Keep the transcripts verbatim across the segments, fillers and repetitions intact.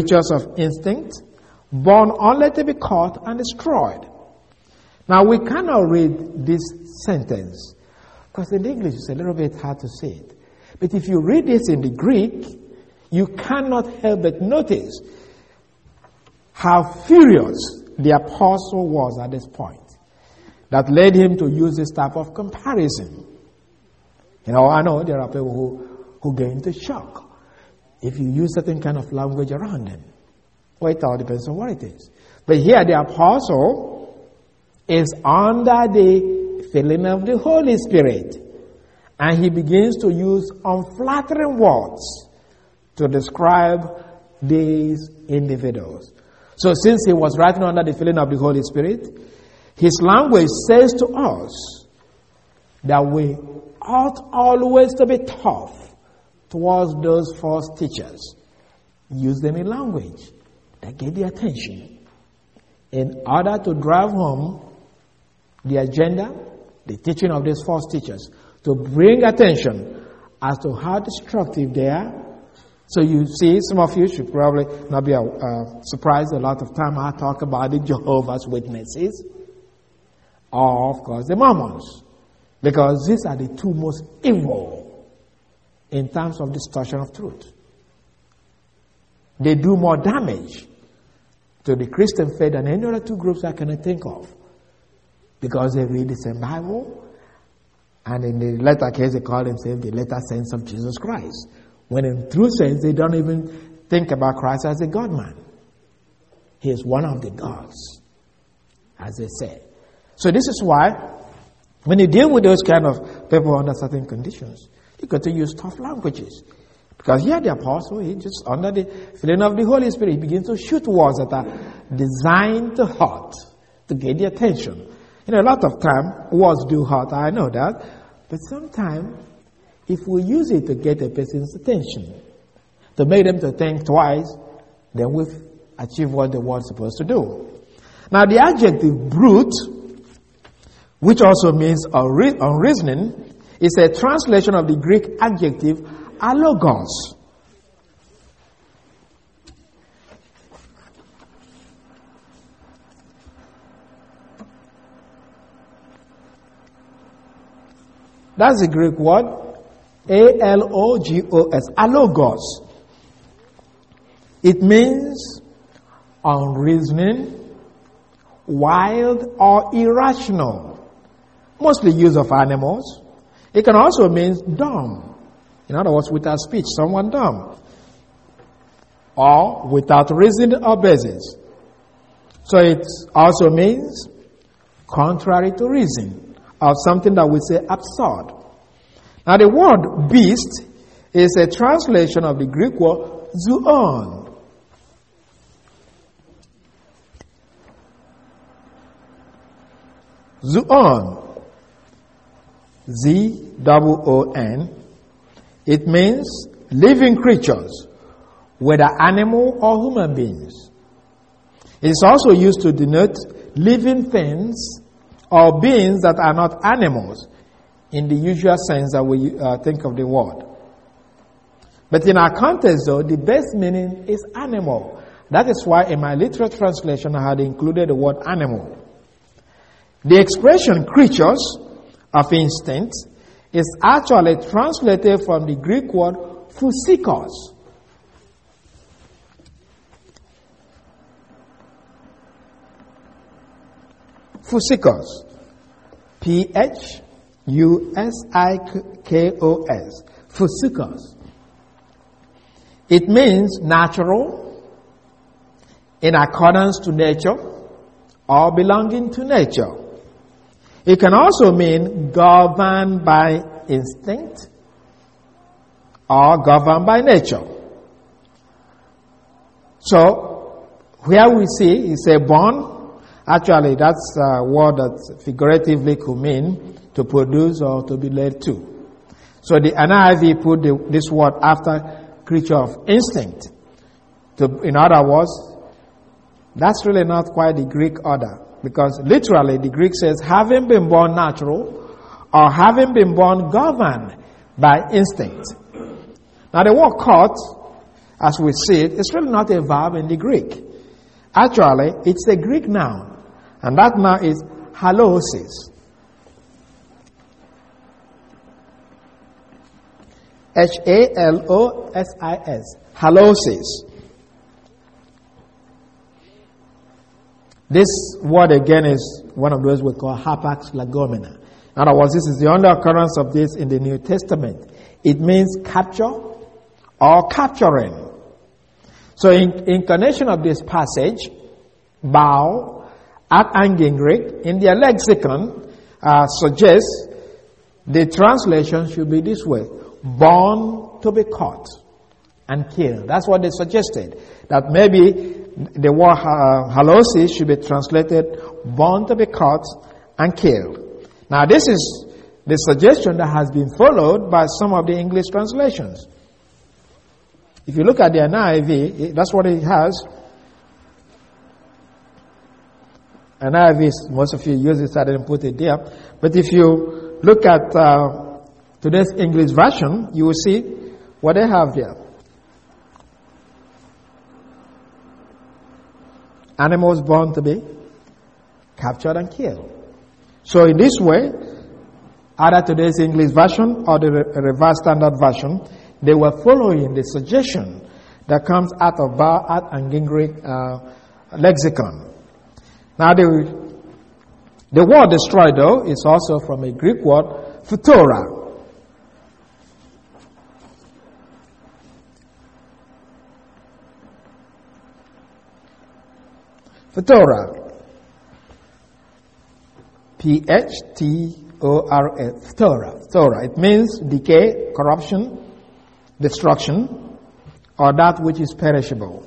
creatures of instinct, born only to be caught and destroyed. Now we cannot read this sentence because in English it's a little bit hard to say it. But if you read this in the Greek, you cannot help but notice how furious the apostle was at this point that led him to use this type of comparison. You know, I know there are people who, who get into shock if you use certain kind of language around them. Well, it all depends on what it is. But here the apostle is under the filling of the Holy Spirit. And he begins to use unflattering words to describe these individuals. So since he was writing under the filling of the Holy Spirit, his language says to us that we ought always to be tough towards those false teachers. Use them in language that get the attention in order to drive home the agenda, the teaching of these false teachers, to bring attention as to how destructive they are. So you see, some of you should probably not be uh, surprised a lot of time I talk about the Jehovah's Witnesses or, of course, the Mormons, because these are the two most evil in terms of distortion of truth. They do more damage to the Christian faith than any other two groups I can think of, because they read the same Bible, and in the latter case they call themselves the latter saints of Jesus Christ, when in true sense they don't even think about Christ as a God-man. He is one of the gods, as they say. So this is why when you deal with those kind of people under certain conditions, you got to use tough languages. Because here the apostle, he just under the filling of the Holy Spirit, he begins to shoot words that are designed to hurt, to get the attention. You know, a lot of time, words do hurt, I know that. But sometimes, if we use it to get a person's attention, to make them to think twice, then we've achieved what the word's supposed to do. Now, the adjective brute, which also means unre- unreasoning, is a translation of the Greek adjective alogos. That's the Greek word, A L O G O S, alogos. It means unreasoning, wild, or irrational. Mostly use of animals. It can also mean dumb. In other words, without speech, someone dumb. Or without reason or basis. So it also means contrary to reason, or something that we say absurd. Now the word beast is a translation of the Greek word zoon. Zoon. Z O O N. It means living creatures, whether animal or human beings. It is also used to denote living things or beings that are not animals in the usual sense that we uh, think of the word. But in our context, though, the best meaning is animal. That is why in my literal translation I had included the word animal. The expression creatures of instinct is actually translated from the Greek word phusikos. Phusikos. P H U S I K O S. Phusikos. It means natural, in accordance to nature, or belonging to nature. It can also mean governed by instinct or governed by nature. So, here we see, it's a born. Actually, that's a word that figuratively could mean to produce or to be led to. So the N I V put the, this word after creature of instinct. To, in other words, that's really not quite the Greek order. Because literally the Greek says, having been born natural or having been born governed by instinct. Now the word caught as we see it, it's really not a verb in the Greek. Actually, it's a Greek noun, and that noun is halosis. H A L O S I S. Halosis. This word again is one of those we call hapax legomena. In other words, this is the only occurrence of this in the New Testament. It means capture or capturing. So in incarnation of this passage, bow, at Angingric, in their lexicon, uh, suggests the translation should be this way: born to be caught and killed. That's what they suggested. That maybe the word uh, halosis should be translated born to be caught and killed. Now this is the suggestion that has been followed by some of the English translations. If you look at the N I V, that's what it has. N I V, most of you use it, so I didn't put it there. But if you look at uh, today's English version, you will see what they have there. Animals born to be captured and killed. So in this way, either today's English version or the Revised Standard Version, they were following the suggestion that comes out of Baal and Gingrich uh, lexicon. Now the, the word destroyed, though, is also from a Greek word, phutora. Phutora. P H T O R A. Phutora. Phutora. It means decay, corruption, destruction, or that which is perishable.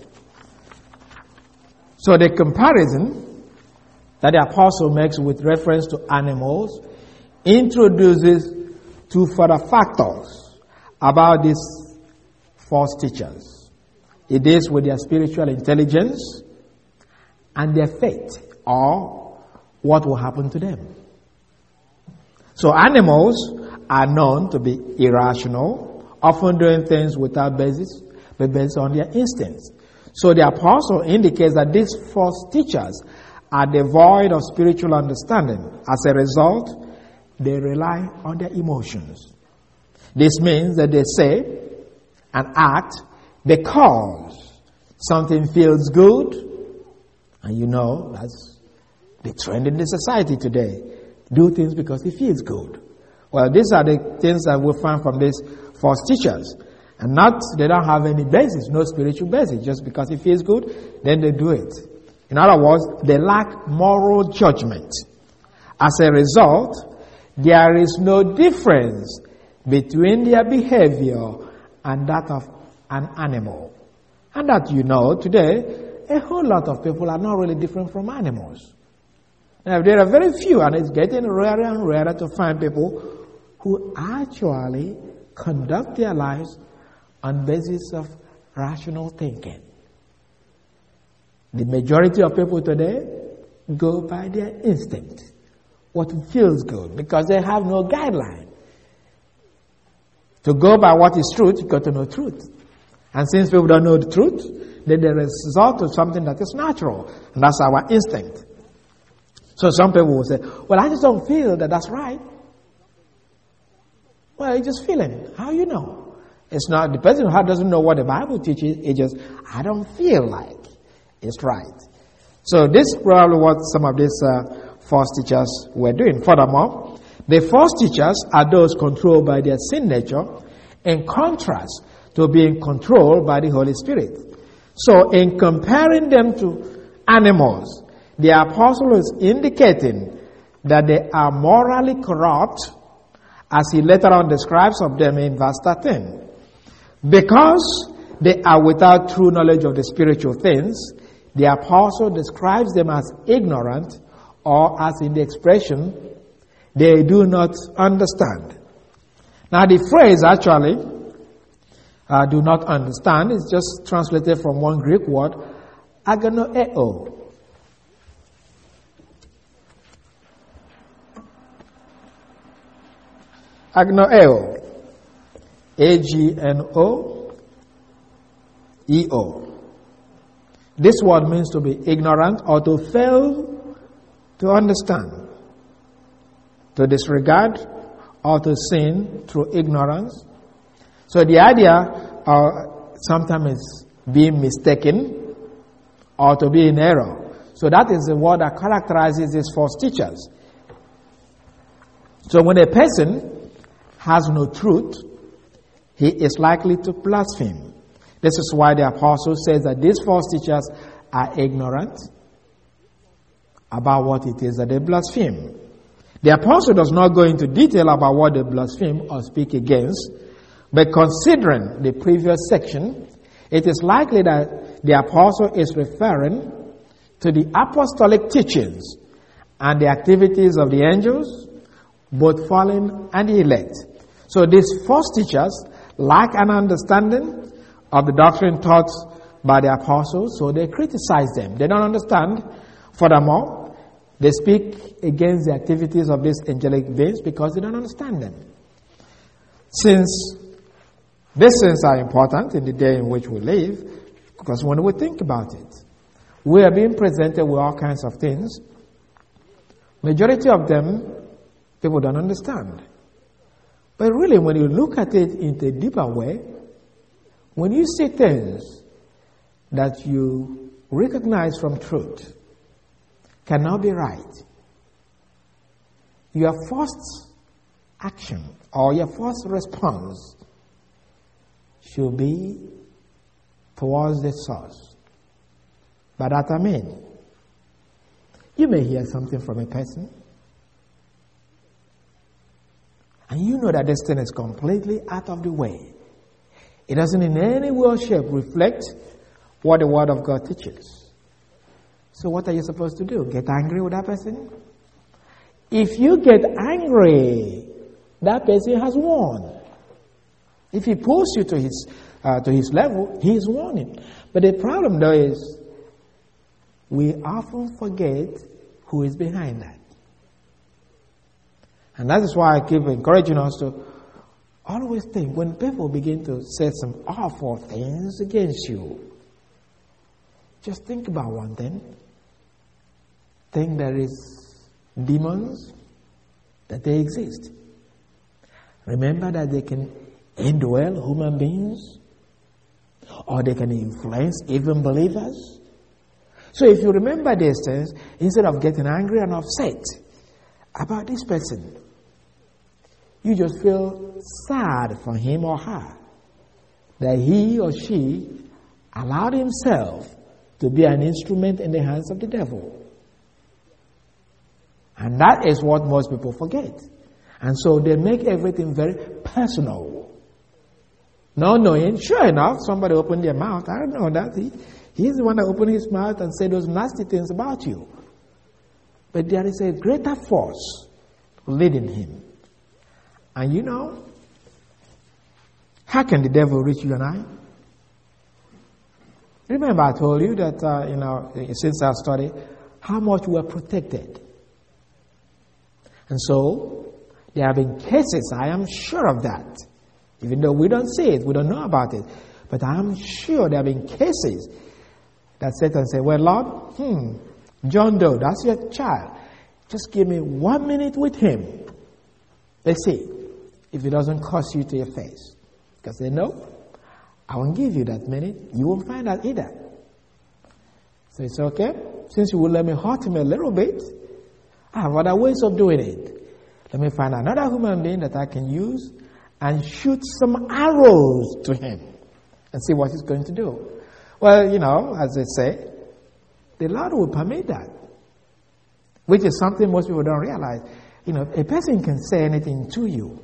So the comparison that the apostle makes with reference to animals introduces two further factors about these false teachers. It deals with their spiritual intelligence and their fate, or what will happen to them. So animals are known to be irrational, often doing things without basis, but based on their instincts. So the apostle indicates that these false teachers are devoid of spiritual understanding. As a result, they rely on their emotions. This means that they say and act because something feels good, and you know that's the trend in the society today. Do things because it feels good. Well, these are the things that we find from these false teachers. And not, they don't have any basis, no spiritual basis. Just because it feels good, then they do it. In other words, they lack moral judgment. As a result, there is no difference between their behavior and that of an animal. And that you know, today, a whole lot of people are not really different from animals. Now, there are very few, and it's getting rarer and rarer to find people who actually conduct their lives on basis of rational thinking. The majority of people today go by their instinct, what feels good, because they have no guideline. To go by what is truth, you got to know truth. And since people don't know the truth, then they resort to something that is natural, and that's our instinct. So some people will say, well, I just don't feel that that's right. Well, you're just feeling it. How you know? It's not, the person who doesn't know what the Bible teaches, it just, I don't feel like it's right. So this is probably what some of these uh, false teachers were doing. Furthermore, the false teachers are those controlled by their sin nature, in contrast to being controlled by the Holy Spirit. So in comparing them to animals, the apostle is indicating that they are morally corrupt, as he later on describes of them in verse thirteen. Because they are without true knowledge of the spiritual things, the apostle describes them as ignorant, or as in the expression, they do not understand. Now the phrase actually, uh, do not understand, is just translated from one Greek word, agnoeo. Agnoeo. A G N O E O. This word means to be ignorant or to fail to understand, to disregard or to sin through ignorance. So the idea uh, sometimes is being mistaken or to be in error. So that is the word that characterizes these false teachers. So when a person has no truth, he is likely to blaspheme. This is why the apostle says that these false teachers are ignorant about what it is that they blaspheme. The apostle does not go into detail about what they blaspheme or speak against, but considering the previous section, it is likely that the apostle is referring to the apostolic teachings and the activities of the angels, both fallen and the elect. So these false teachers lack an understanding of the doctrine taught by the apostles, so they criticize them. They don't understand. Furthermore, they speak against the activities of these angelic beings because they don't understand them. Since these things are important in the day in which we live, because when we think about it, we are being presented with all kinds of things. Majority of them, people don't understand. But really, when you look at it in a deeper way, when you see things that you recognize from truth cannot be right, your first action or your first response should be towards the source. By that I mean, you may hear something from a person, and you know that this thing is completely out of the way. It doesn't in any way or shape reflect what the Word of God teaches. So what are you supposed to do? Get angry with that person? If you get angry, that person has won. If he pulls you to his uh, to his level, he is winning. But the problem though is, we often forget who is behind that. And that is why I keep encouraging us to always think, when people begin to say some awful things against you, just think about one thing. Think there is demons, that they exist. Remember that they can indwell human beings, or they can influence even believers. So if you remember these things, instead of getting angry and upset about this person, you just feel sad for him or her that he or she allowed himself to be an instrument in the hands of the devil. And that is what most people forget. And so they make everything very personal. Not knowing, sure enough, somebody opened their mouth. I don't know that. He, he's the one that opened his mouth and said those nasty things about you. But there is a greater force leading him. And you know, how can the devil reach you and I? Remember I told you that, uh, you know, since our study, how much we are protected. And so, there have been cases, I am sure of that. Even though we don't see it, we don't know about it. But I am sure there have been cases that Satan said, well, Lord, hmm, John Doe, that's your child. Just give me one minute with him. Let's see if it doesn't cost you to your face. Because they know, I won't give you that minute. You won't find out either. So it's okay. Since you will let me hurt him a little bit, I have other ways of doing it. Let me find another human being that I can use and shoot some arrows to him and see what he's going to do. Well, you know, as they say, the Lord will permit that, which is something most people don't realize. You know, a person can say anything to you.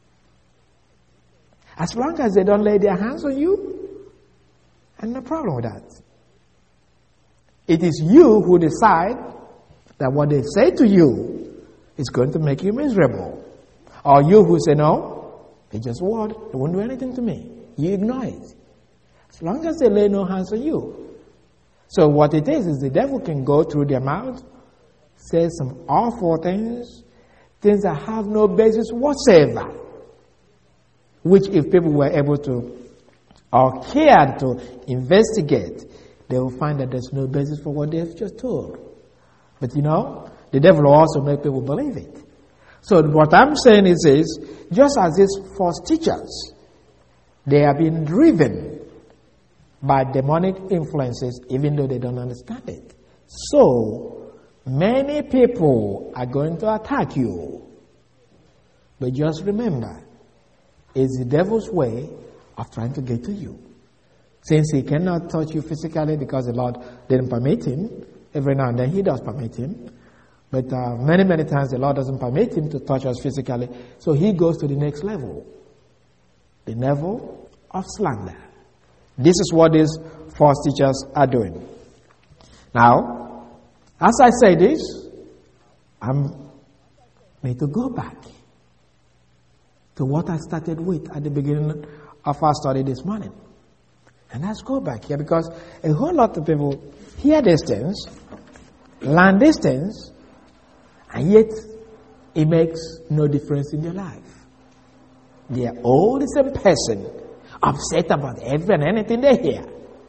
As long as they don't lay their hands on you, and no problem with that. It is you who decide that what they say to you is going to make you miserable. Or you who say, no, it's just a word, it won't do anything to me. You ignore it. As long as they lay no hands on you. So what it is, is the devil can go through their mouth, say some awful things, things that have no basis whatsoever. Which if people were able to or cared to investigate, they will find that there's no basis for what they've just told. But you know, the devil will also make people believe it. So what I'm saying is this, just as these false teachers, they are being driven by demonic influences even though they don't understand it. So, many people are going to attack you. But just remember, it's the devil's way of trying to get to you. Since he cannot touch you physically because the Lord didn't permit him, every now and then he does permit him. But uh, many, many times the Lord doesn't permit him to touch us physically. So he goes to the next level. The level of slander. This is what these false teachers are doing. Now, as I say this, I'm need to go back to what I started with at the beginning of our study this morning. And let's go back here, because a whole lot of people hear these things, learn these things, and yet it makes no difference in their life. They are all the same person, upset about every and anything they hear.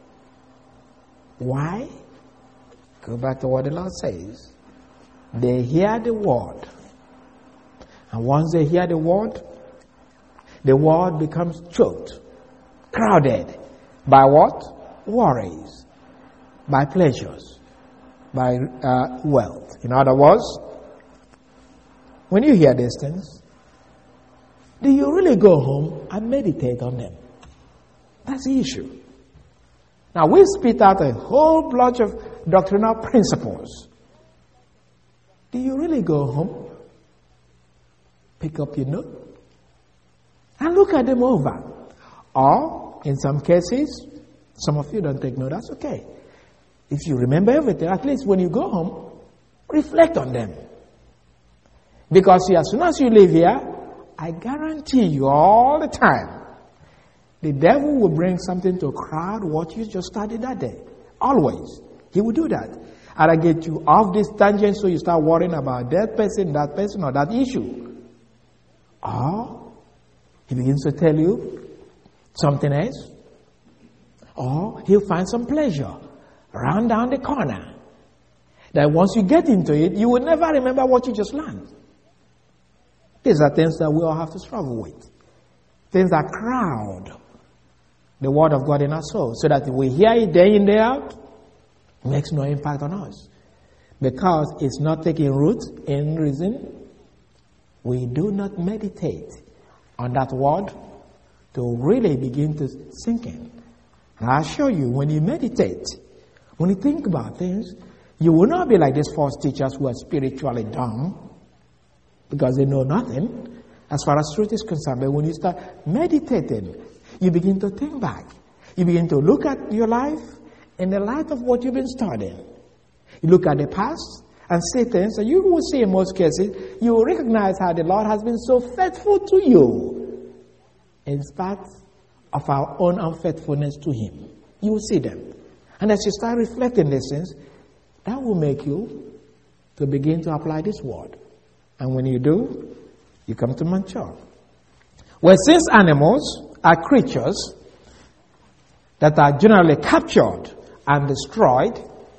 Why? Go back to what the Lord says. They hear the word. And once they hear the word, the word becomes choked, crowded by what? Worries, by pleasures, by uh, wealth. In other words, when you hear these things, do you really go home and meditate on them? That's the issue. Now, we spit out a whole bunch of doctrinal principles. Do you really go home, pick up your note, and look at them over? Or, in some cases, some of you don't take note, that's okay. If you remember everything, at least when you go home, reflect on them. Because as soon as you leave here, I guarantee you all the time, the devil will bring something to crowd what you just studied that day. Always. He will do that. And I get you off this tangent so you start worrying about that person, that person, or that issue. Or he begins to tell you something else. Or he'll find some pleasure around down the corner. That once you get into it, you will never remember what you just learned. These are things that we all have to struggle with. Things that crowd the word of God in our soul, so that if we hear it day in, day out, it makes no impact on us. Because it's not taking root in reason. We do not meditate on that word to really begin to sink in. And I assure you, when you meditate, when you think about things, you will not be like these false teachers who are spiritually dumb, because they know nothing as far as truth is concerned. But when you start meditating, you begin to think back. You begin to look at your life in the light of what you've been studying. You look at the past and see things, and you will see in most cases, you will recognize how the Lord has been so faithful to you in spite of our own unfaithfulness to Him. You will see them. And as you start reflecting these things, that will make you to begin to apply this word. And when you do, you come to mature. Well, since animals are creatures that are generally captured and destroyed,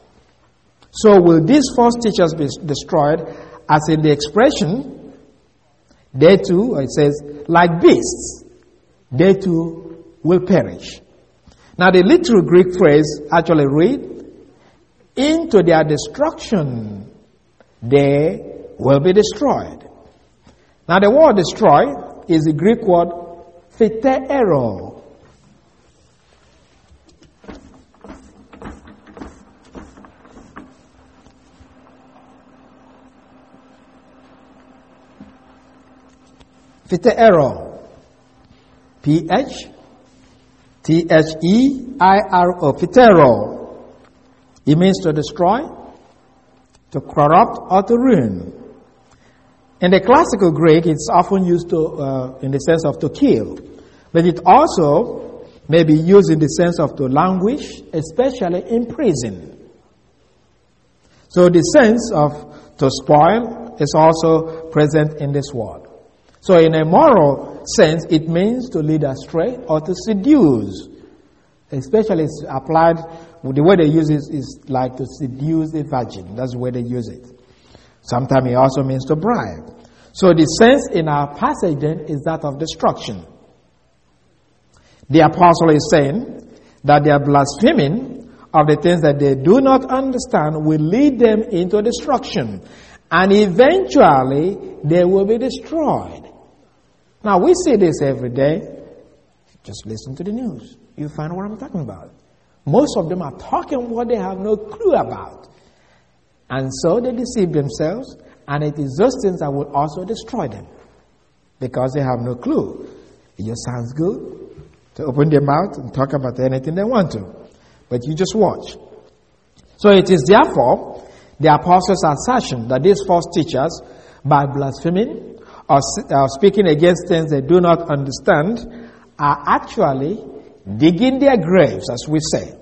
so will these false teachers be destroyed, as in the expression, they too, it says, like beasts, they too will perish. Now the literal Greek phrase actually read, into their destruction they will be destroyed. Now the word destroy is the Greek word phyteero. Phyteero. P H T H E I R O. Phyteero. It means to destroy, to corrupt, or to ruin. In the classical Greek, it's often used to, uh, in the sense of to kill. But it also may be used in the sense of to languish, especially in prison. So the sense of to spoil is also present in this word. So in a moral sense, it means to lead astray or to seduce Especially it's applied, the way they use it is like to seduce a virgin. That's the way they use it. Sometimes it also means to bribe. So the sense in our passage then is that of destruction. The apostle is saying that their blaspheming of the things that they do not understand will lead them into destruction. And eventually they will be destroyed. Now we see this every day. Just listen to the news. You find what I'm talking about. Most of them are talking what they have no clue about. And so they deceive themselves, and it is those things that will also destroy them. Because they have no clue. It just sounds good to open their mouth and talk about anything they want to. But you just watch. So it is therefore the apostles' assertion that these false teachers, by blaspheming or uh, speaking against things they do not understand, are actually digging their graves, as we say.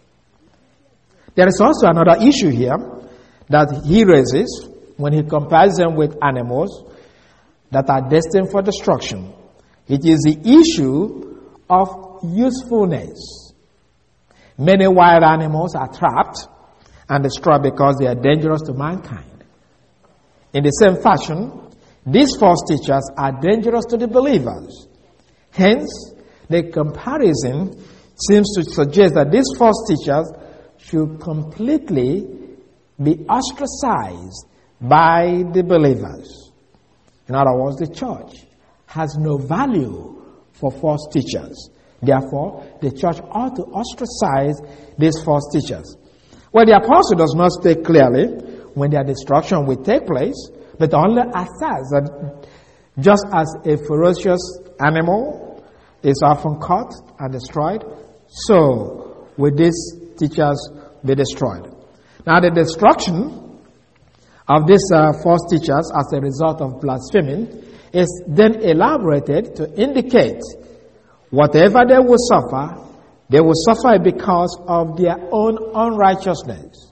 There is also another issue here that he raises when he compares them with animals that are destined for destruction. It is the issue of usefulness. Many wild animals are trapped and destroyed because they are dangerous to mankind. In the same fashion, these false teachers are dangerous to the believers. Hence, the comparison seems to suggest that these false teachers should completely be ostracized by the believers. In other words, the church has no value for false teachers. Therefore, the church ought to ostracize these false teachers. Well, the apostle does not state clearly when their destruction will take place, but only asserts that just as a ferocious animal is often caught and destroyed, so will these teachers be destroyed. Now, the destruction of these uh, false teachers as a result of blaspheming is then elaborated to indicate whatever they will suffer, they will suffer because of their own unrighteousness,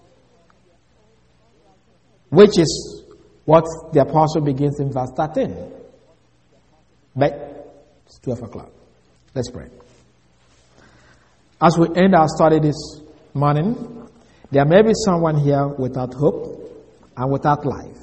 which is what the apostle begins in verse thirteen. But it's twelve o'clock. Let's pray. As we end our study this morning, there may be someone here without hope and without life.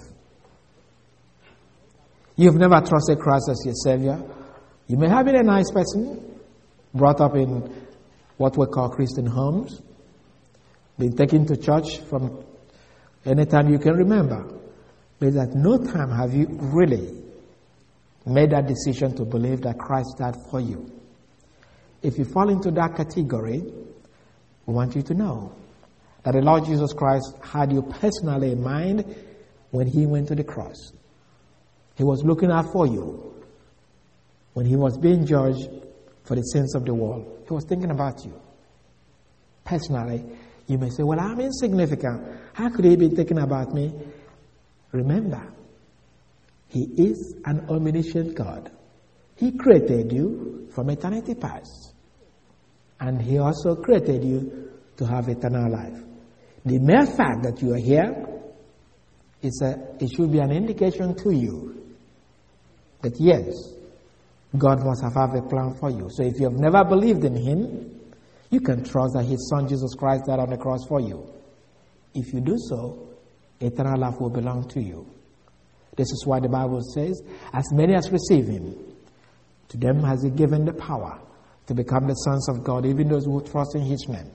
You've never trusted Christ as your Savior. You may have been a nice person, brought up in what we call Christian homes, been taken to church from any time you can remember. But at no time have you really made that decision to believe that Christ died for you. If you fall into that category, we want you to know that the Lord Jesus Christ had you personally in mind when He went to the cross. He was looking out for you. When He was being judged for the sins of the world, He was thinking about you. Personally, you may say, well, I'm insignificant. How could He be thinking about me? Remember, He is an omniscient God. He created you from eternity past. And He also created you to have eternal life. The mere fact that you are here, is a, it should be an indication to you that yes, God must have, have a plan for you. So if you have never believed in Him, you can trust that His Son Jesus Christ died on the cross for you. If you do so, eternal life will belong to you. This is why the Bible says, as many as receive Him, to them has He given the power to become the sons of God, even those who trust in His name.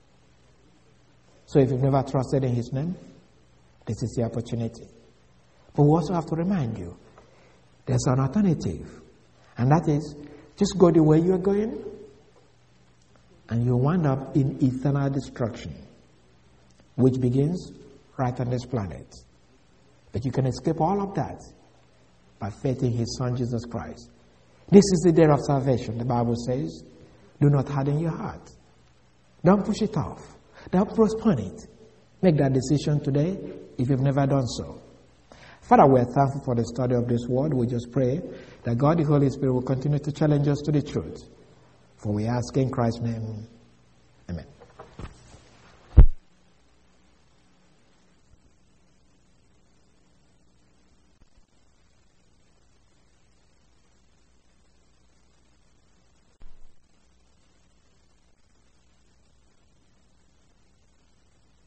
So if you've never trusted in His name, this is the opportunity. But we also have to remind you, there's an alternative. And that is, just go the way you're going, and you'll wind up in eternal destruction, which begins right on this planet. But you can escape all of that by faith in His Son, Jesus Christ. This is the day of salvation, the Bible says. Do not harden your heart. Don't push it off. Don't postpone it. Make that decision today if you've never done so. Father, we are thankful for the study of this word. We just pray that God, the Holy Spirit, will continue to challenge us to the truth. For we ask in Christ's name. Amen.